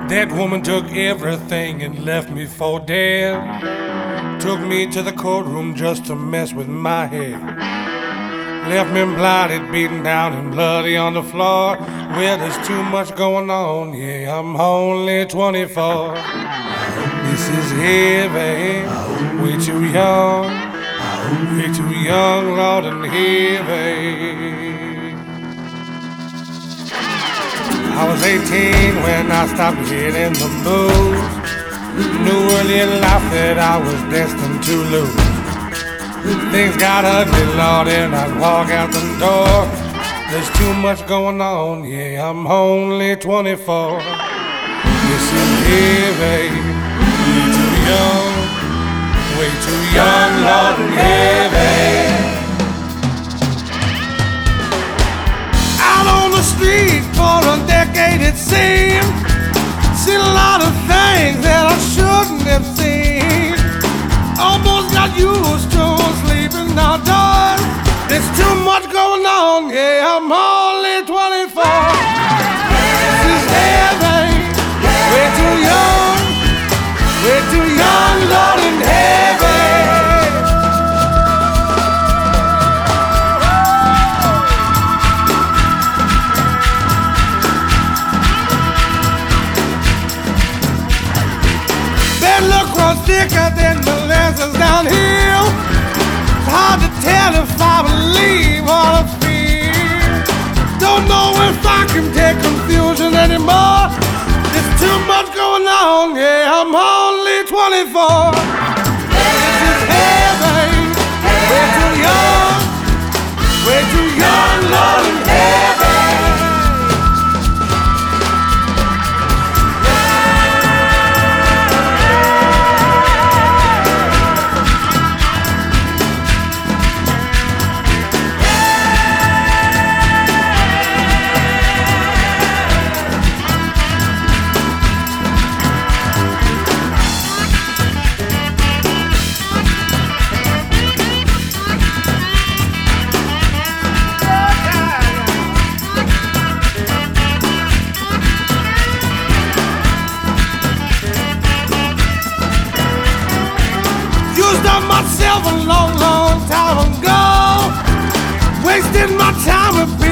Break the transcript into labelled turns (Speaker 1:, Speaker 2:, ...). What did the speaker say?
Speaker 1: That woman took everything and left me for dead. Took me to the courtroom just to mess with my head. Left me blinded, beaten down and bloody on the floor. Well, there's too much going on, yeah, I'm only 24. This is heavy, way too young. Way too young, Lord, and heavy. I was 18 when I stopped hitting the booze. Knew early in life that I was destined to lose. Things got ugly, Lord, and I'd walk out the door. There's too much going on, yeah, I'm only 24. This is heavy, way too young. Way too young, Lord, and heavy. Out on the street for a decade it seemed. Seen a lot of things that I shouldn't have seen. Almost got used to sleeping outdoors. There's too much going on, yeah, I'm only 24. This is heavy, way too young. Way too young, Lord, and heavy. That look was thicker than molasses downhill. It's hard to tell if I believe or I feel. Don't know if I can take confusion anymore. There's too much going on, yeah, I'm only 24. This is heavy, way too young. Way too young, Lord, and heavy. Used up myself a long, long time ago. Wasting my time with